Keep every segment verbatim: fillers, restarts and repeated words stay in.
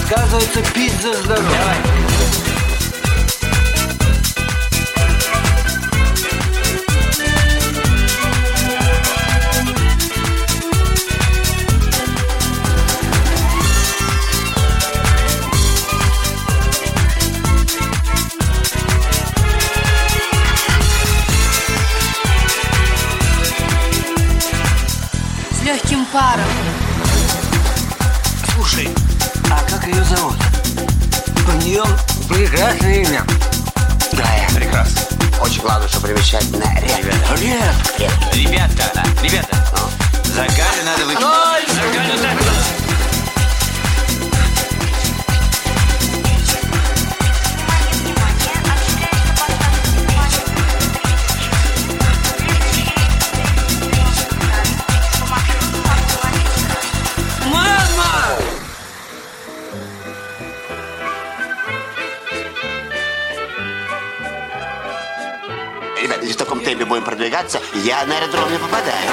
Отказывается пить за здоровье. Давай. С легким паром. Слушай, а как ее зовут? У нее прекрасное имя. Драя. Прекрасно. Очень главное, что примечательно. Ребята. Редко. Ребята, ребята, за Галю надо выпить. За Галю так. Ребята, если в таком темпе будем продвигаться, я на аэродром не попадаю.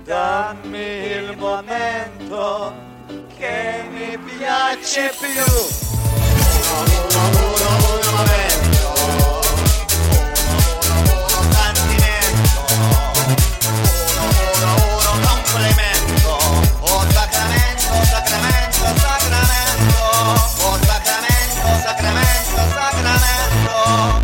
dammi il momento che mi piace più. Uno, uno, uno momento, uno sentimento, uno, uno, uno complimento. Oh sacramento, sacramento, sacramento. Oh sacramento, sacramento, sacramento.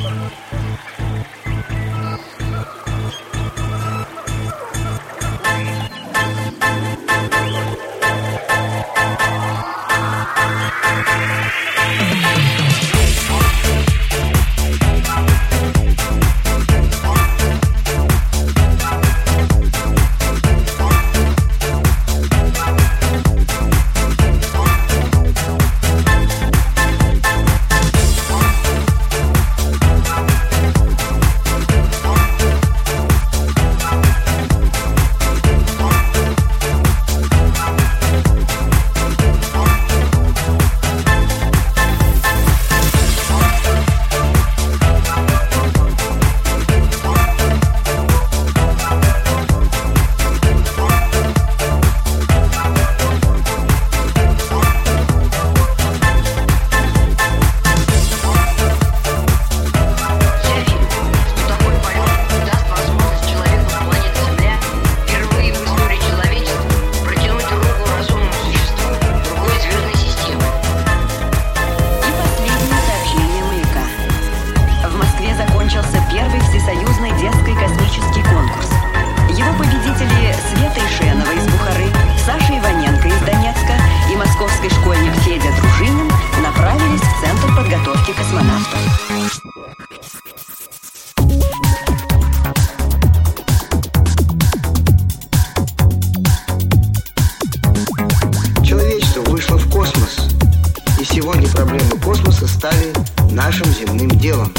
Сегодня проблемы космоса стали нашим земным делом.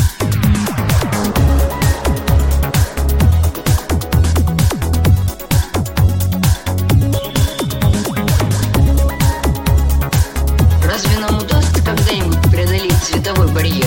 Разве нам удастся когда-нибудь преодолеть световой барьер?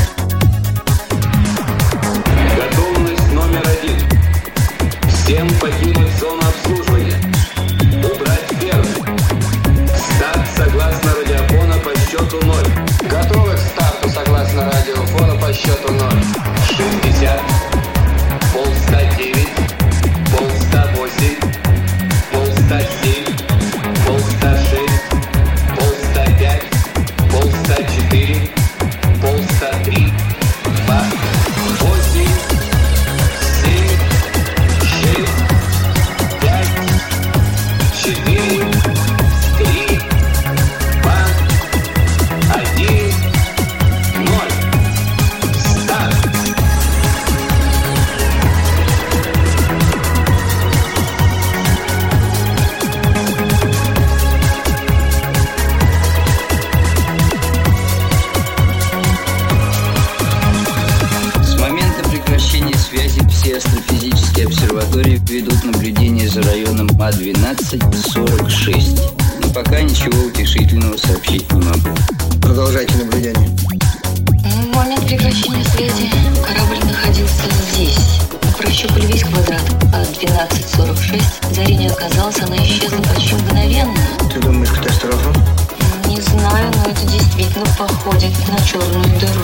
Готовность номер один. Всем покинуть зону обслуживания. Убрать первый. Старт согласно радиофона по счету ноль. Готовы к старту согласно радиофона по счету ноль. шестьдесят. Полста девять. Полста восемь. Полста семь. Полста шесть. Полста пять. Полста четыре. Полста три. Два. Восемь. Семь. Шесть. Пять. Четыре. Три. Два. Один. Ноль. Старт. С момента прекращения связи все астрофизические обсерватории ведут наблюдение за районом А двенадцать сорок шесть. Но пока ничего утешительного сообщить не могу. Продолжайте наблюдение. В момент прекращения связи корабль находился здесь. Мы прощупали весь квадрат А двенадцать сорок шесть. Зари не оказалось, она исчезла почти мгновенно. Ты думаешь, катастрофа? Не знаю, но это действительно походит на черную дыру.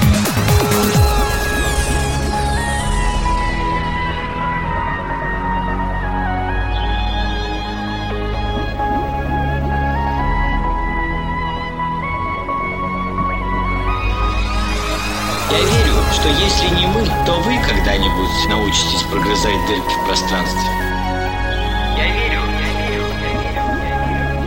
Я верю, что если не мы, то вы когда-нибудь научитесь прогрызать дырки в пространстве. Я верю, я верю, я верю, я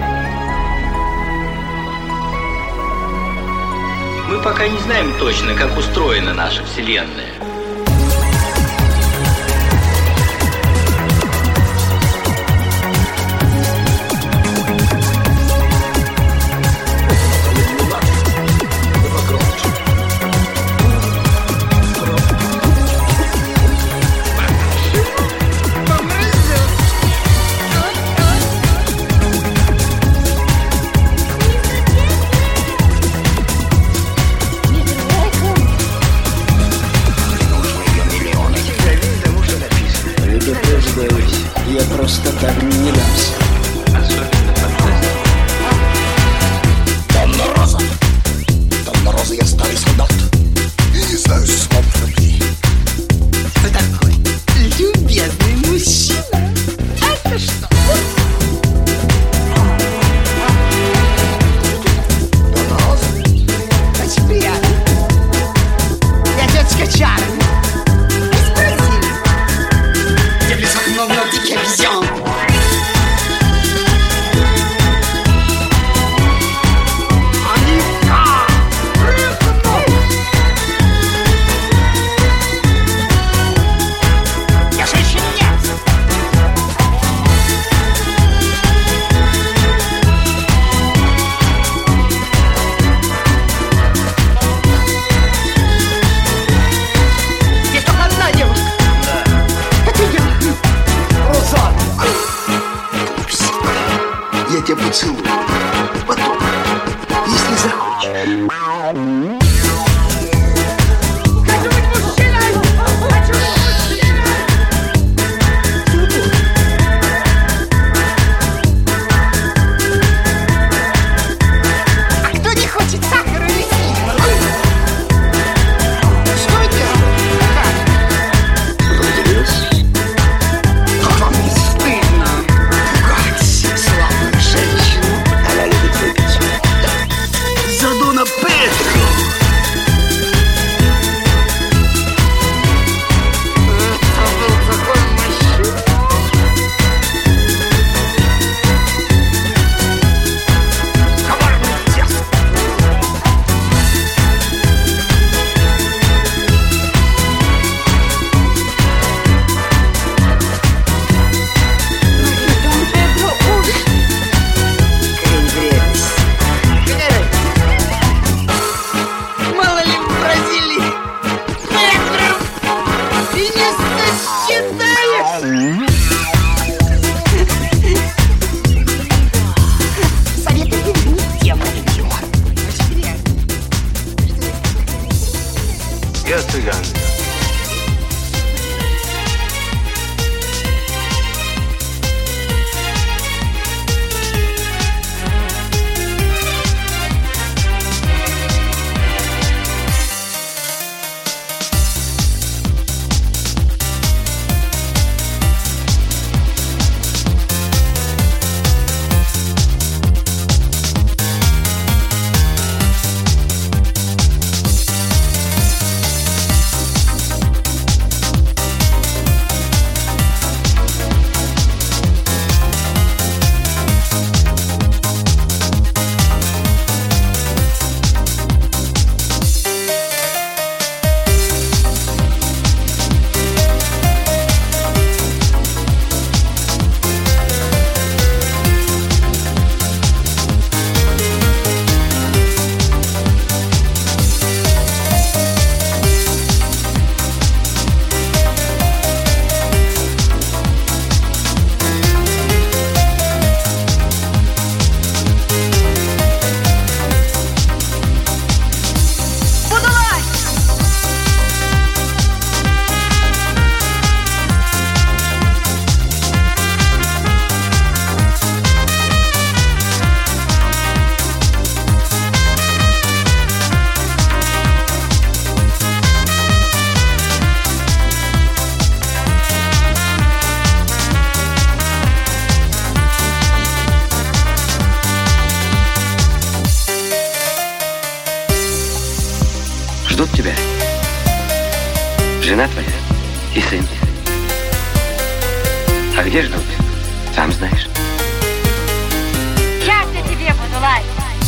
верю. Мы пока не знаем точно, как устроена наша Вселенная. Я просто так не дамся. Особенно фантастика. Донна Роза. Донна Роза, я старый солдат. И не знаю слов любви. Кто такой? Любезный мужчина. Это что? Донна Роза. Очень приятно. Я тетечка Чак. поцелуй. Потом, если захочешь. Я цыган. Ждут тебя. Жена твоя и сын. А где ждут? Сам знаешь. Сейчас я тебе буду лаять.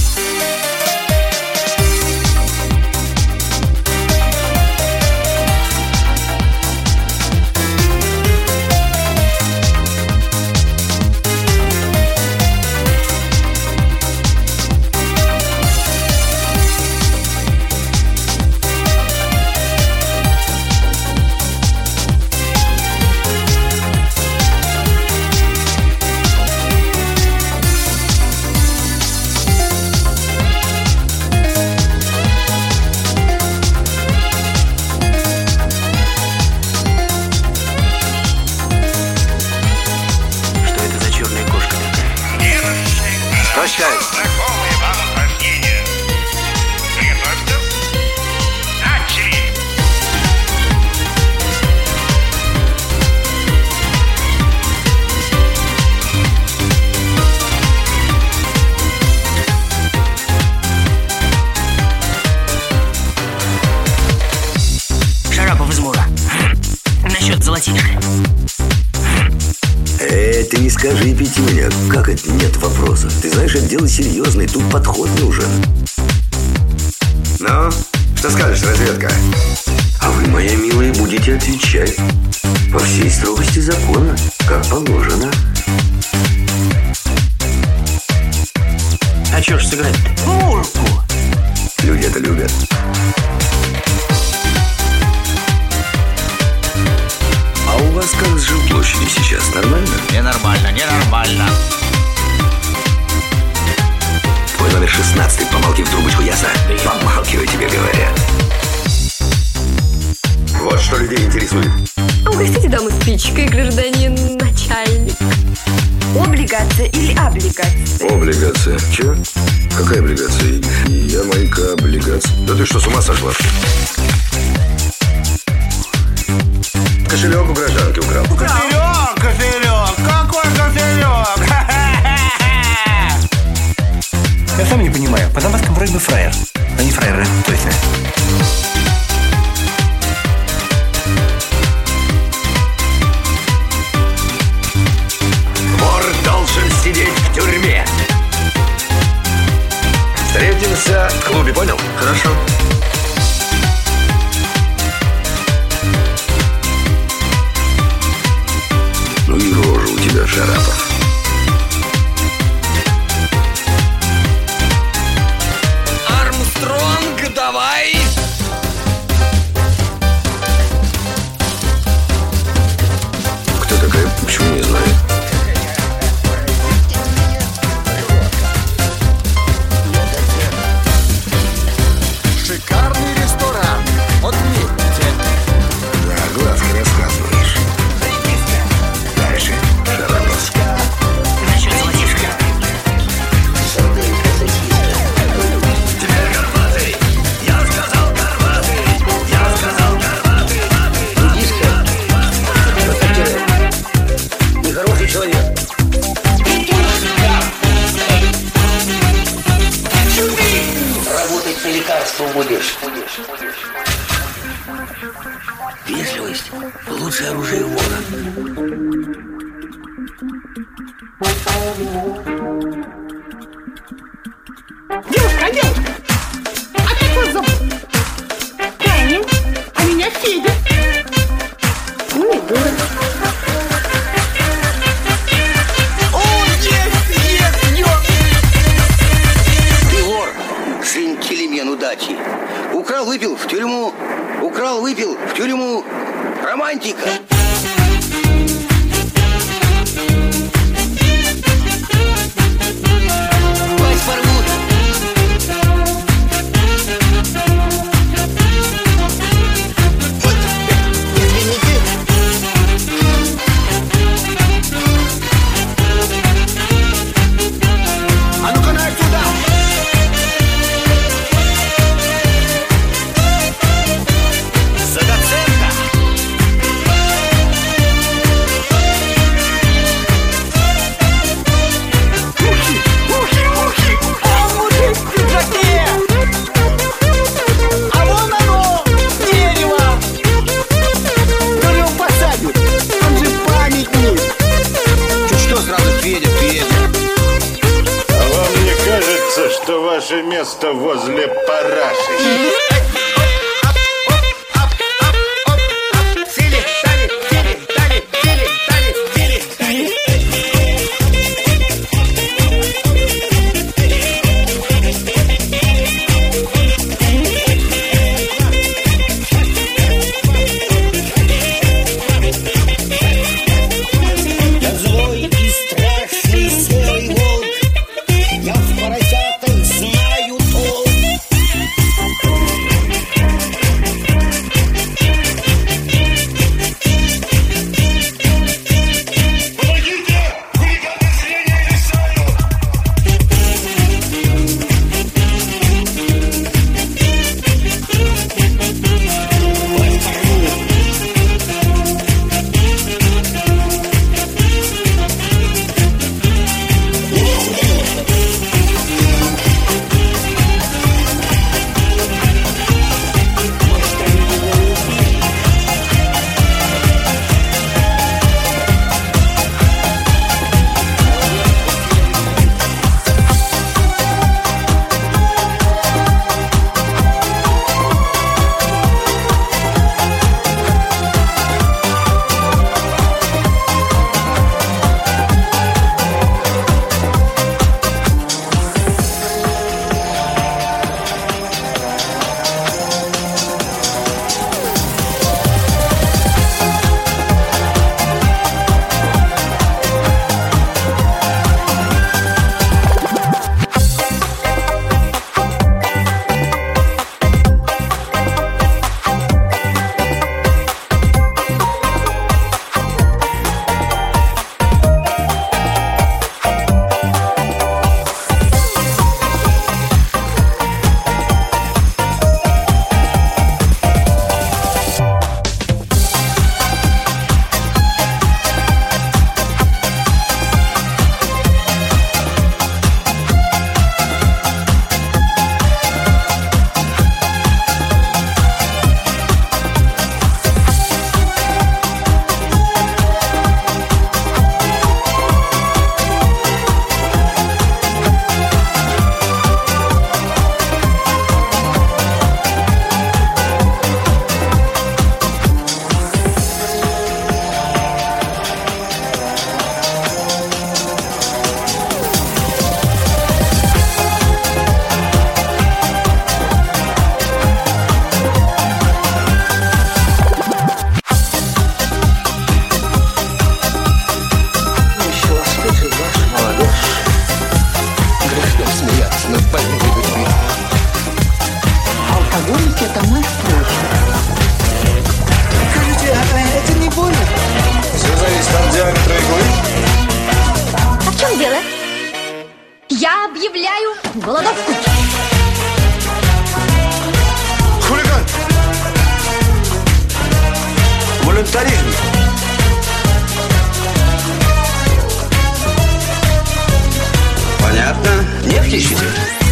Прощай. Знакомые вам упражнения. Приготовьтесь. Начали. Шарапов из Мура. Насчет золотишка. Эй, ты не скажи, Петюня, как это нет вопроса? Ты знаешь, это дело серьезное, тут подход нужен. Ну, что скажешь, разведка? А вы, моя милая, будете отвечать по всей строгости закона, как положено. А чё ж сыграть-то? Мурку. Люди это любят. А у вас как с жилплощадью сейчас? Нормально? Ненормально, ненормально. номер шестнадцатый. Помолчи в трубочку, ясно? Помалкивай, тебе говорят. Вот что людей интересует. Угостите даму спичкой, гражданин начальник. Облигация или облигация? Облигация. Че? Какая облигация? Я майка облигация. Да ты что, с ума сошла? Кошелек у гражданки украл. Кошелек, кошелек, какой кошелек? Я сам не понимаю, по запаскам вроде бы фраер, а не фраеры, точно. Вор должен сидеть в тюрьме. Встретимся в клубе, понял? Хорошо. Ну и рожа у тебя, Шарапов. Армстронг, давай! Кто такая? Почему не знаю? Шикарный ресторан. Отметьте. Да, глазки рассказываешь. Дальше. Шароновский. Насчет золотишка. Теперь Горбатый. Я сказал Горбатый. Я сказал Горбатый. Индийская. Нехороший человек. Работать по лекарству будешь. Вежливость – лучшее оружие вора. Девушка, девушка, а как вас зовут? Таня, а меня Федя. Ну и город. О, есть, есть, ёп! Ты вор, джентльмен удачи. Украл, выпил в тюрьму. Украл, выпил в тюрьму. Романтика. Вас порвут. Вот, извините. А ну-ка на отсюда! За доцента! голодовку. Хулиган! Волюнтаризм! Понятно. Нефть ищете?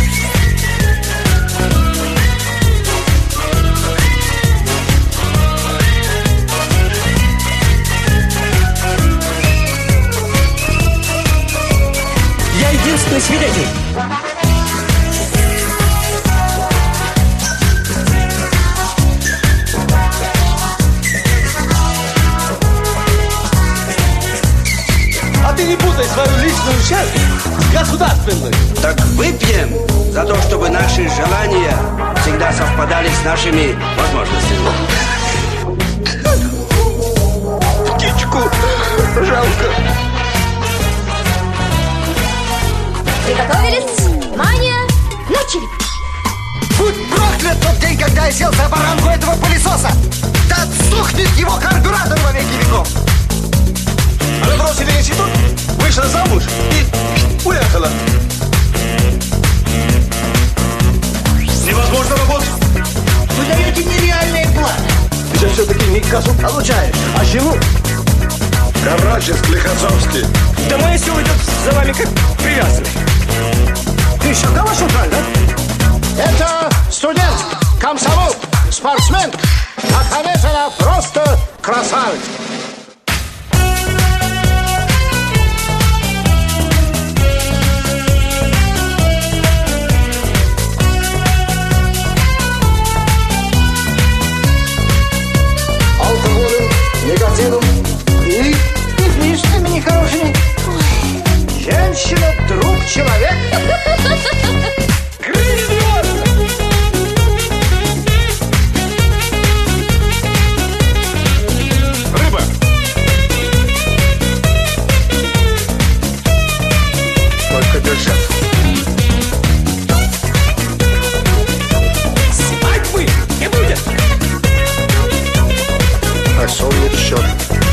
Я единственный свидетель. А ты не путай свою личную часть с государственной. Так выпьем за то, чтобы наши желания всегда совпадали с нашими возможностями. Птичку жалко. Приготовились? Внимание! Начали! Будь проклят тот день, когда я сел за баранку этого пылесоса! Да отсохнет его карбюратор во веки веков! Она бросили институт, вышла замуж и уехала. Невозможно работать. Вы даете нереальные планы. Ты же все-таки не косу получаешь, а жену. Карачев, Клихацовский. Да моя сила идет за вами как привязанный. Ты еще калаш украл, да? Это студент, комсомол, спортсмен. А конец она просто красавец. Алкоголем, никотином и невнижцами нехорошими. Женщина, друг, человек. Грандиозно! Рыба! Только держать. Спать вы не будет! А солнце счет.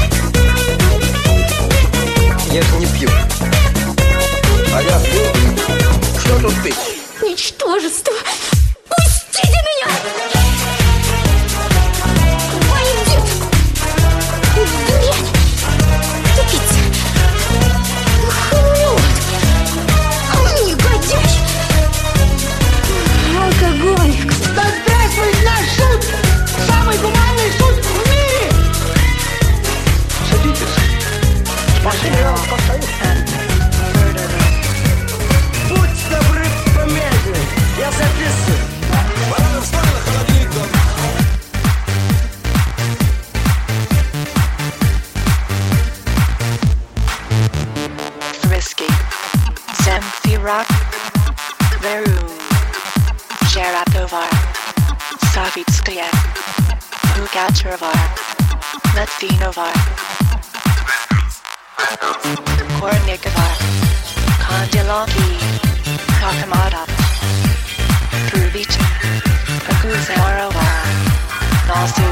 Я же не пью. А я пью. Что тут пить? Ничтожество! Пустите меня! Пойдет! Дрянь! Тупица! Хамлёт! Негодяй! Алкоголик! Здравствуй, наш суд! Самый гуманный суд в мире! Садитесь. Спасибо, я вам постою. Будь добры, помедленнее. Я записываю. Баранов встала, холодильник дома. Risky, Zemfirak, Veru, Sharatovar, Savitskaya, Pugatrovar, Letvinovar, Kornikovar, Kondilonki, Kakamadov, Pruvich, Akuzarovar, Nasu,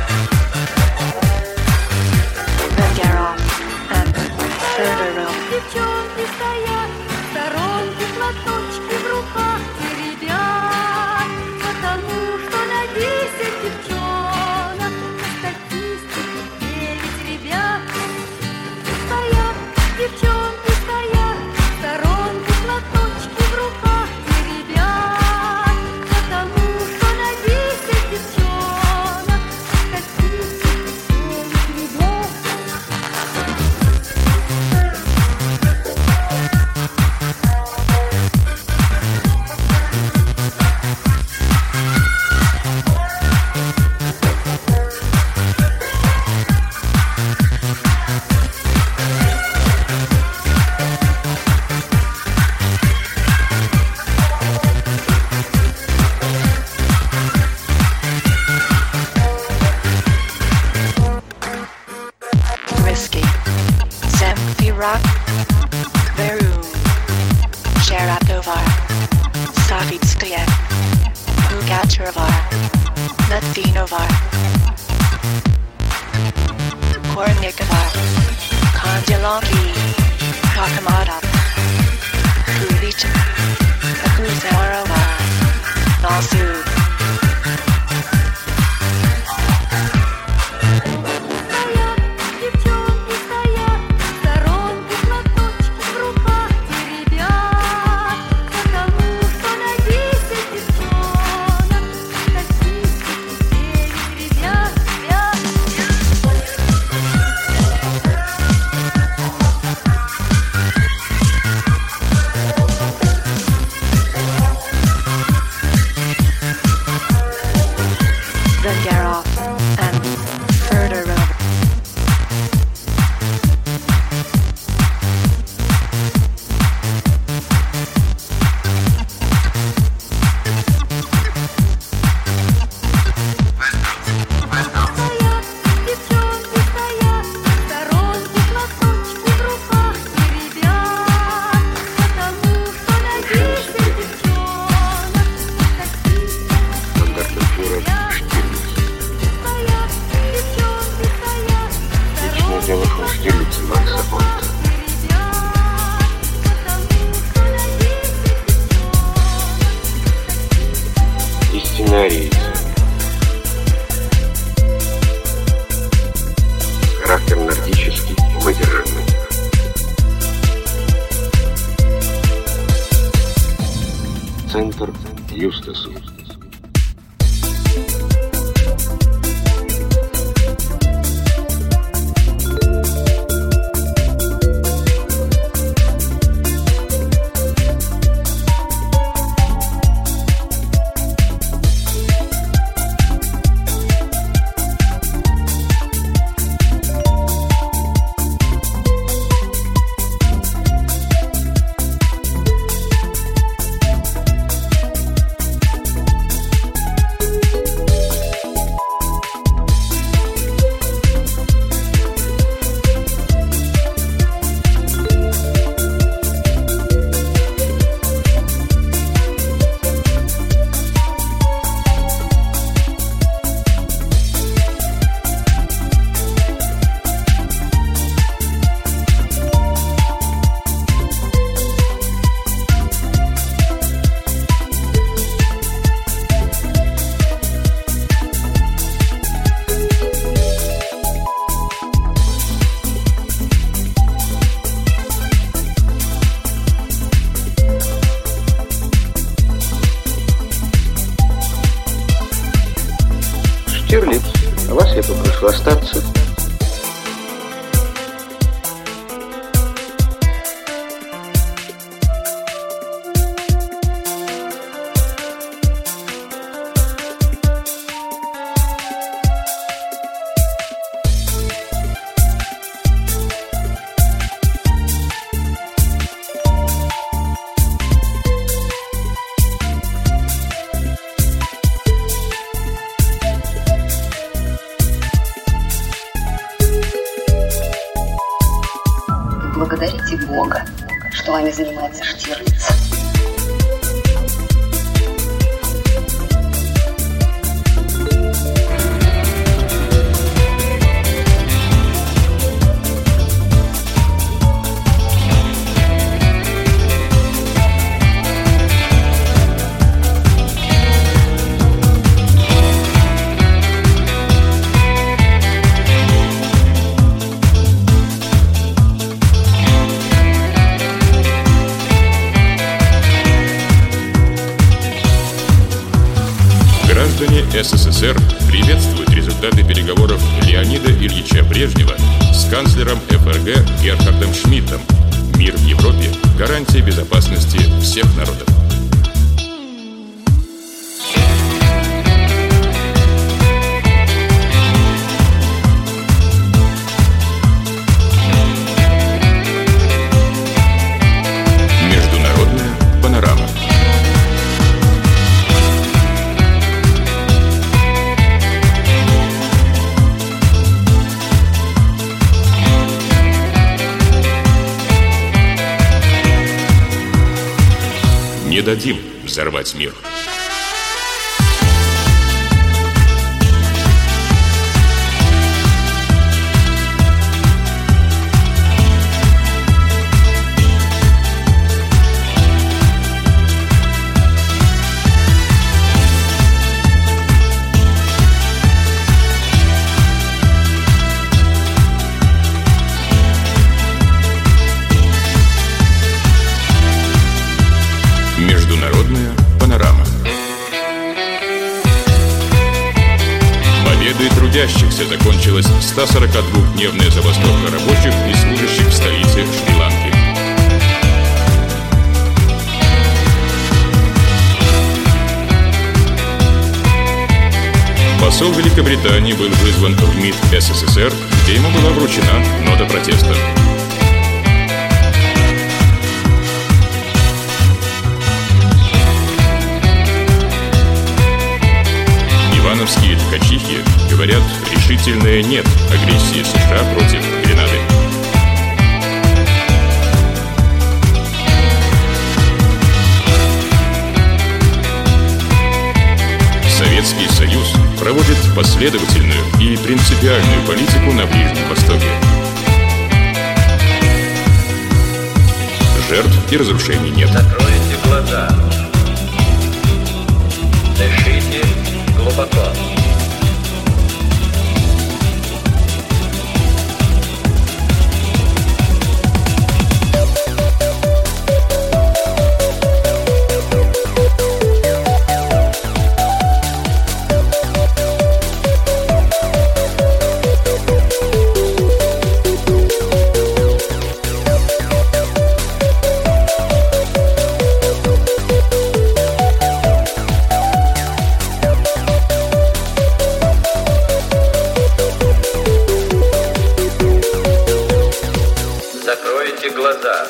Vengarov, and Furtherov. Девчонки стоят, в сторонке платочки в руках теребят, потому что на десять девчонок статистика девять ребят. Стоят, девчонки стоят, в сторонке платочки в руках теребят, потому что на десять девчонок статистика девять ребят. Risky, Zemfirak, Veru, Sharatovar, Savitskaya, Pugatrovar, Letvinovar, Kornikovar, Kondilonki, Kakamadov, Pruvich, Akuz сенатор Юстасу. Штирлиц, вас я попрошу остаться. Благодарите Бога, что вами занимается Штирлиц. Граждане СССР приветствуют результаты переговоров Леонида Ильича Брежнева с канцлером ФРГ Герхардом Шмидтом. Мир в Европе – гарантия безопасности всех народов. Международная панорама. Не дадим взорвать мир. Международная панорама. Победой трудящихся закончилась ста сорокадвухдневная забастовка рабочих и служащих в столице Шри-Ланки. Посол Великобритании был вызван в МИД СССР, где ему была вручена нота протеста. Ивановские ткачихи говорят решительное «нет» агрессии США против Гренады. Советский Союз проводит последовательную и принципиальную политику на Ближнем Востоке. Жертв и разрушений нет. Закройте глаза. Дышите глубоко. глаза.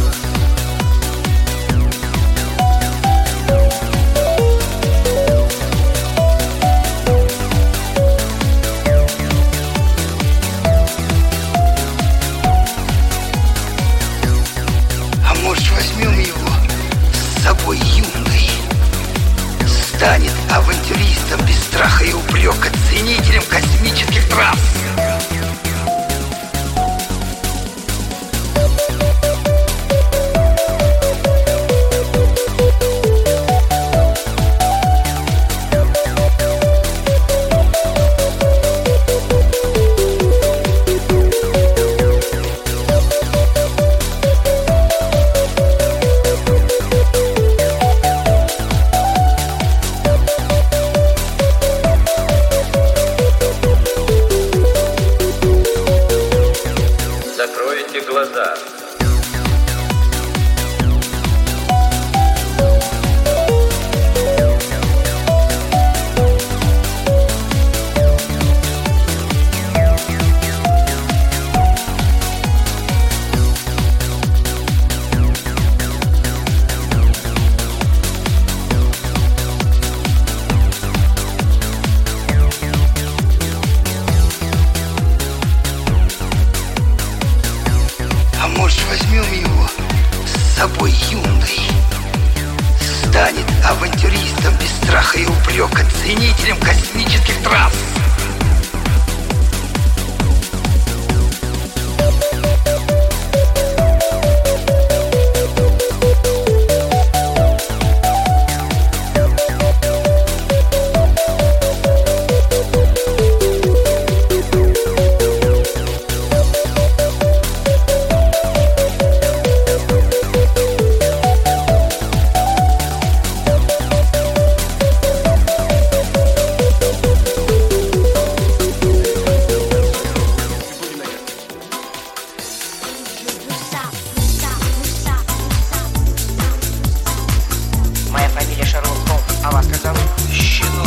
А может, возьмем его с собой юной? Станет авантюристом без страха и упрека, ценителем космических трасс. Закройте глаза. А может, возьмем его с собой юной? Станет авантюристом без страха и упрека, ценителем космических трасс. Моя фамилия Шерлок Холмс, а вас как зовут? Щенок.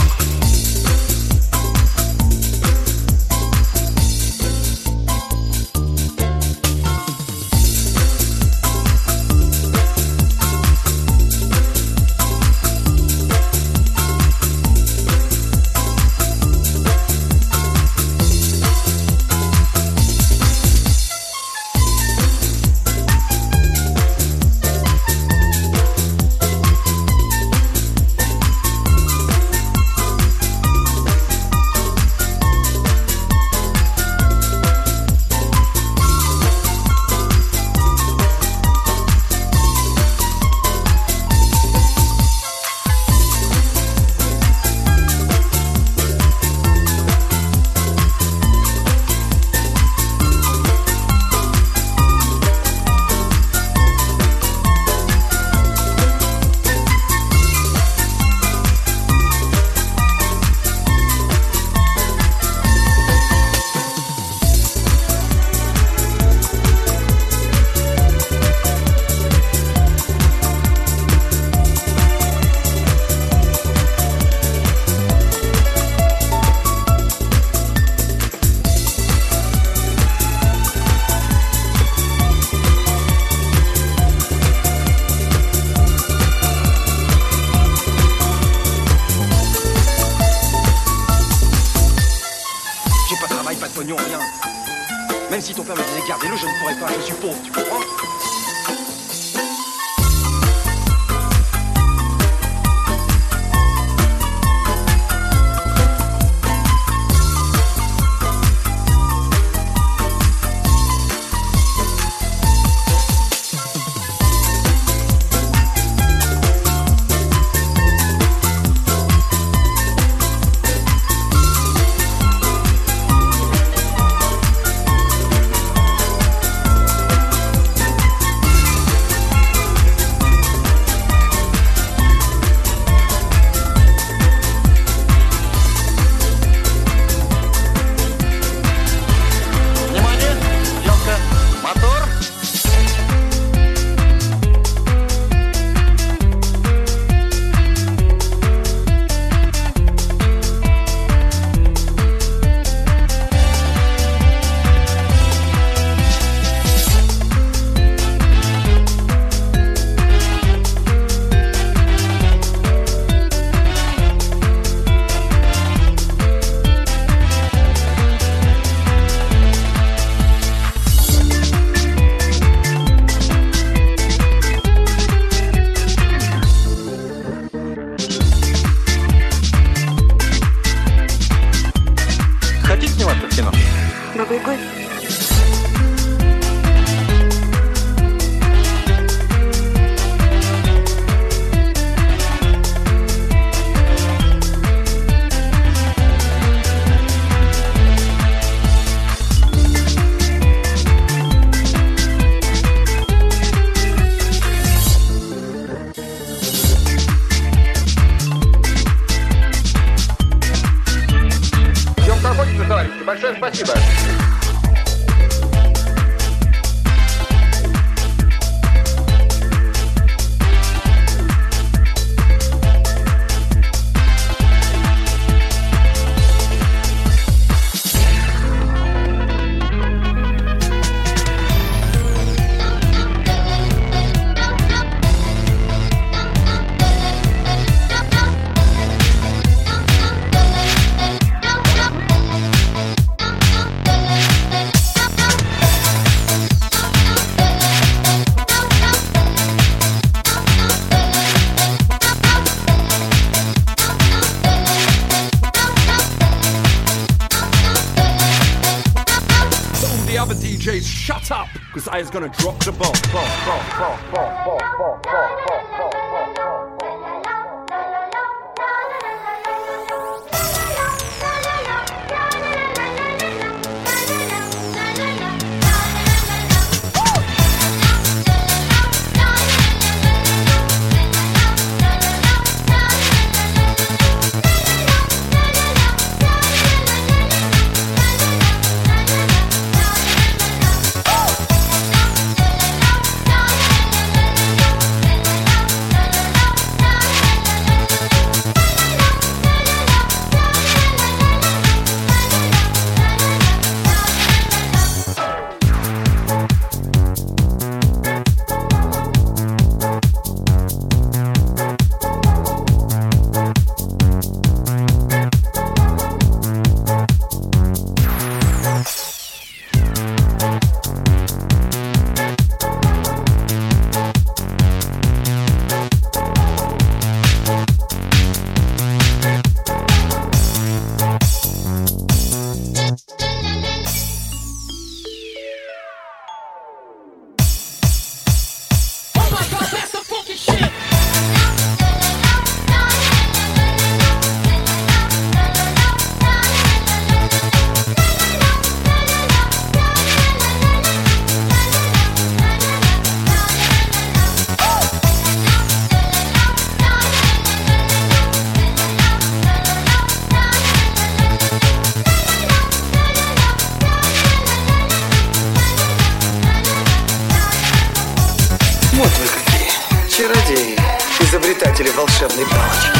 J'ai pas de travail, pas de pognon, rien. Même si ton père me disait gardez-le, je ne pourrais pas, je suis pauvre, tu comprends? дорогой гость. Большое спасибо. Shut up, because I was gonna drop the bomb. Bomb, bomb, bomb, bomb, bomb, bomb, bomb, bomb, Чародеи, изобретатели волшебной палочки.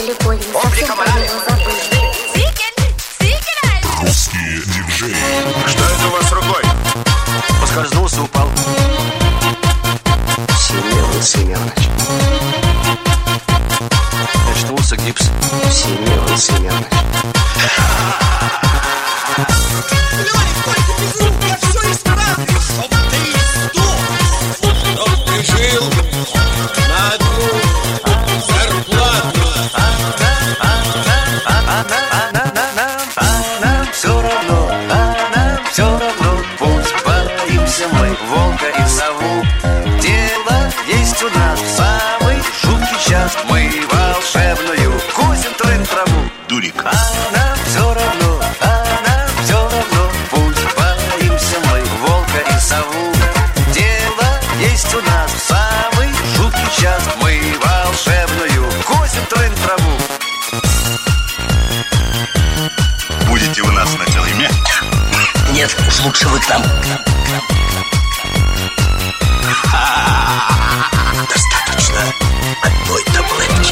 далеко, не совсем поняла, забыла. Русские диджеи. Что это у вас с рукой? Поскользнулся, упал. Семен Семенович. Очнулся, гипс. Семен Семенович. Лёлик, только без рук, я все исправлю. Чтоб ты сдох, чтоб ты жил на одну зарплату. А нам все равно, а нам все равно. Пусть боимся мы волка и сову. Дело есть у нас в самый жуткий час. Мы волшебную косим трын траву. Дурик. А нам все равно, а нам все равно. Пусть боимся мы волка и сову. Дело есть у нас в самый жуткий час. Мы волшебную косим трын траву. Будете у нас на целый мяч? Нет, уж лучше вы к нам. Достаточно одной таблетки.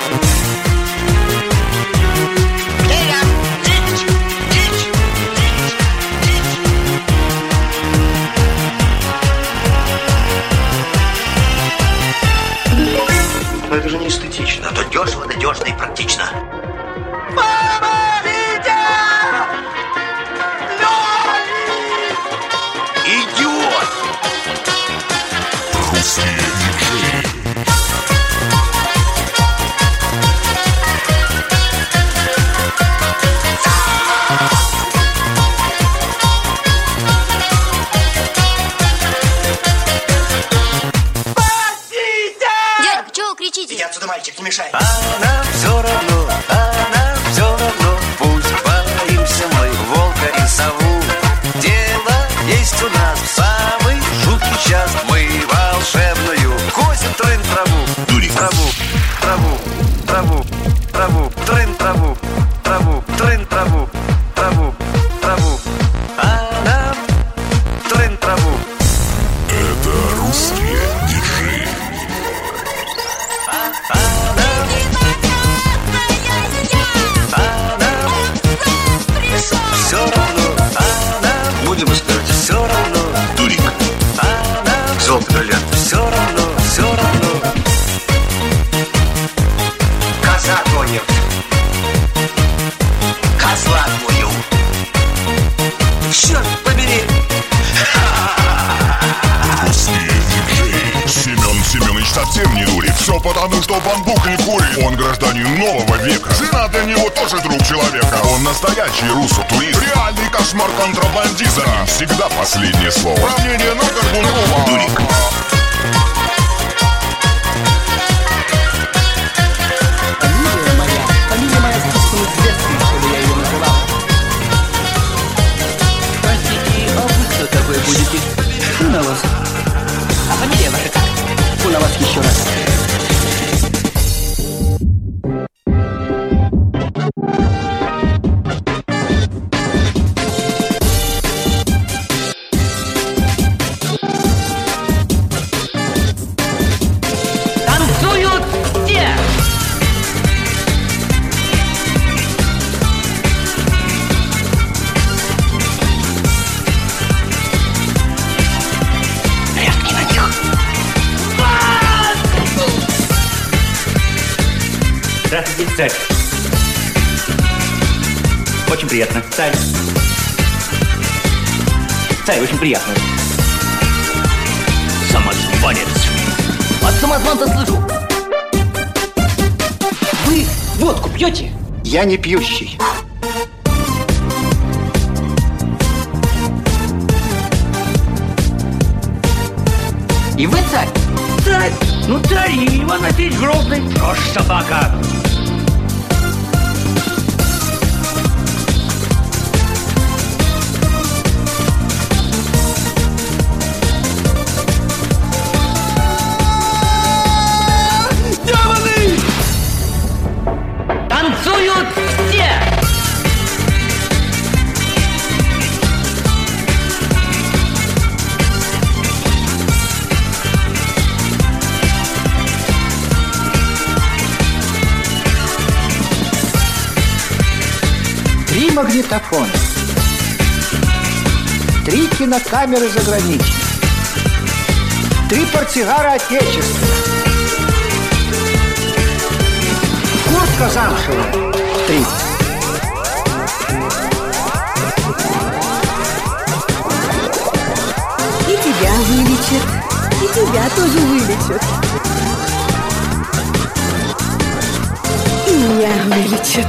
Но это же не эстетично. Зато дешево, надежно и практично. Идиот! Русские диджеи. Дядя, чего вы кричите? Иди отсюда, мальчик, не мешай. А нам все равно, а нам все равно. Пусть боимся мы волка и сову. Дело есть у нас в самый жуткий час. Мы волшебную косим трын траву. Дурик. Траву, траву, траву, траву, трын траву, траву, трын траву, траву, траву. А нам трын траву. Это русские диджеи. Все равно, а нам Будем искать. все равно, Дурик. а нам Золото бриллиант. все равно, все равно. Коза гонит. Козла твою. Черт побери! Русские диджеи. Семен Семенович совсем не дурит. Все потому, что бамбук не курит. Он гражданин нового века. Жена для него тоже друг человека. Он настоящий руссо-турист. Реальный кошмар контрабандиста. За ним всегда последнее слово. Равнение на Горбунова. Дурик. Фамилия моя, фамилия моя слишком известна, чтобы я ее называл. Простите, а вы кто такой будете? Фуновас. А фамилия ваша как? Фуновас еще раз. Танцуют все! Рявкни на них. Здравствуйте, царь. Очень приятно. Царь. Царь, очень приятно. Самозванец. От самозванца слышу. Вы водку пьете? Я не пьющий. И вы царь? Царь? Ну царь Иван Васильевич Грозный. Что ж, собака? Демоны! Танцуют все! магнитофона, три кинокамеры заграничные, три портсигара отечественных, куртка замшевая, три. И тебя вылечат, и тебя тоже вылечат. И меня вылечат.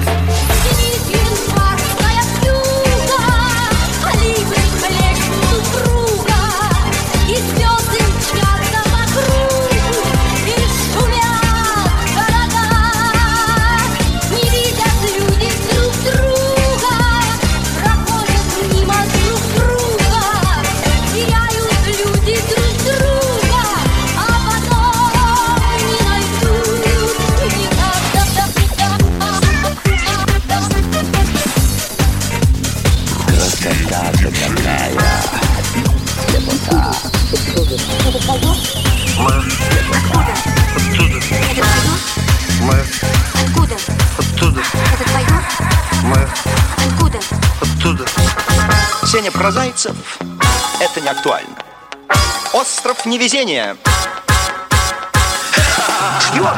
Сеня про зайцев – это не актуально. Остров невезения. Шпион!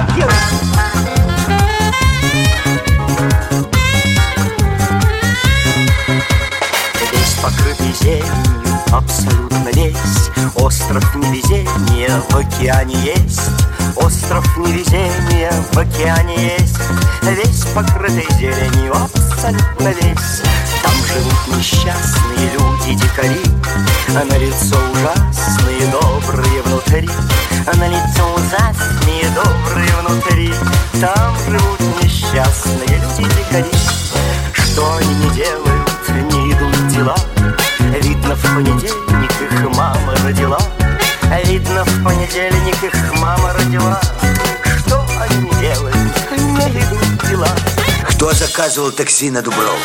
Весь покрытый зеленью, абсолютно весь. Остров невезения в океане есть. Остров невезения в океане есть. Весь покрытый зеленью, абсолютно весь. Там живут несчастные люди, дикари, а на лицо ужасные, добрые внутри. А на лицо ужасные, добрые внутри. Там живут несчастные люди, дикари. Что они не делают, не идут дела. Видно, в понедельник их мама родила. Видно, в понедельник их мама родила. Что они не делают, не идут дела. Кто заказывал такси на Дубров?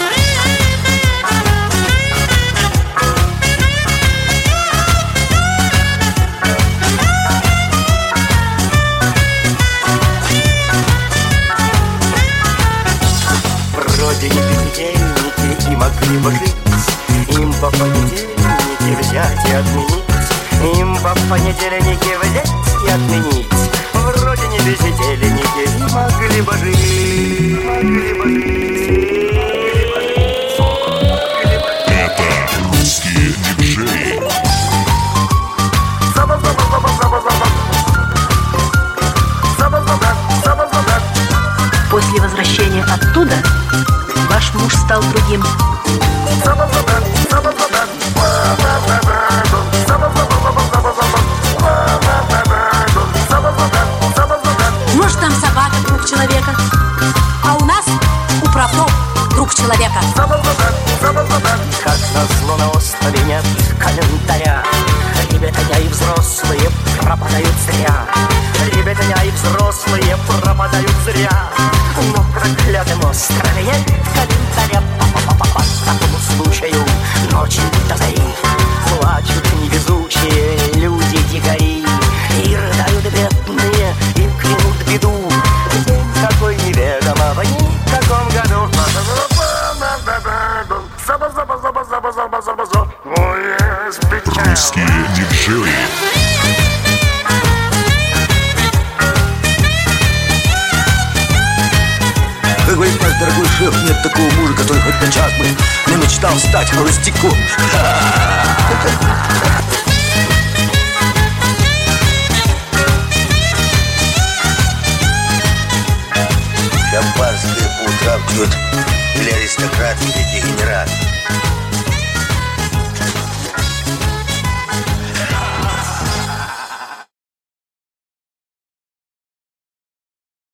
Вроде не бездельники и могли бы жить. Им по понедельнике взять и отменить. Им по понедельнике взять и отменить. Вроде не бездельники и могли бы жить. Могли бы жить. Это русские диджеи. После возвращения оттуда ваш муж стал другим. Может, там собака друг человека, а у нас у правдов друг человека. Как назло на острове нет календаря. Ребятня и взрослые пропадают зря. Ребятня и взрослые пропадают зря. На проклятом острове нет календаря. По такому случаю ночью до зари плачут невезучие люди-дикари. И рыдают бедные, и клянут беду. День такой неведомого ни в каком году. Русские диджеи. Как говорит наш дорогой шеф, нет такого мужа, который хоть на час бы не мечтал стать холостяком. Шампанское по утрам пьет